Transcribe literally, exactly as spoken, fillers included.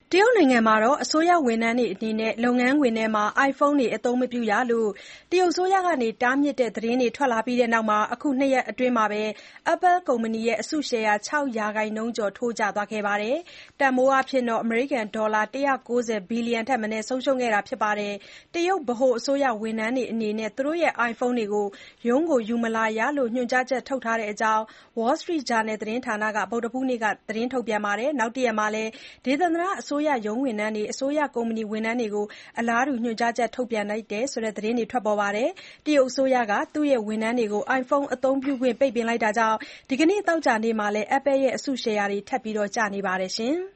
တရုတ်နိုင်ငံမှာ အစိုးရဝန်ထမ်းတွေအနေနဲ့ လုပ်ငန်းခွင်မှာ iPhone တွေ အသုံးမပြုရလို့ တရုတ်အစိုးရက တားမြစ်တဲ့သတင်းတွေ ထွက်လာပြီးနောက် အခု နှစ်ရက်အတွင်း Apple ကုမ္ပဏီရဲ့ အစုရှယ်ယာ ၆ ရာခိုင်နှုန်းကျော် ထိုးကျသွားခဲ့ပါတယ်။ တန်ဖိုးအားဖြင့် အမေရိကန်ဒေါ်လာ ၁၉၀ ဘီလီယံထက်မနည်း ဆုံးရှုံးခဲ့တာပါ။ တရုတ်ဗဟိုအစိုးရဝန်ထမ်းတွေအနေနဲ့ သူတို့ရဲ့ iPhone တွေကို ရုံးကိုယူမလာရလို့ ညွှန်ကြားချက်ထုတ်ထားတဲ့အကြောင်း Wall Street Journal သတင်းဌာနက ဗုဒ္ဓဟူးနေ့က ထုတ်ပြန်ပါတယ်။ နောက်တရက်မှာလည်း ဒေသန္တရအစိုးရရုံးဝန်ထမ်းတွေ၊ အစိုးရကုမ္ပဏီဝန်ထမ်းတွေကို အလားတူ ညွှန်ကြားချက် ထုတ်ပြန်လိုက်တယ်ဆိုတဲ့ သတင်းတွေ ထွက်ပေါ်ပါတယ်။ တရုတ်အစိုးရက သူ့ရဲ့ဝန်ထမ်းတွေကို iPhone အသုံးပြုခွင့် ပိတ်ပင်လိုက်တာကြောင့် ဒီကနေ့ သောကြာနေ့မှာလည်း Apple ရဲ့ အစုရှယ်ယာတွေ ထပ်ကျနေပါတယ်။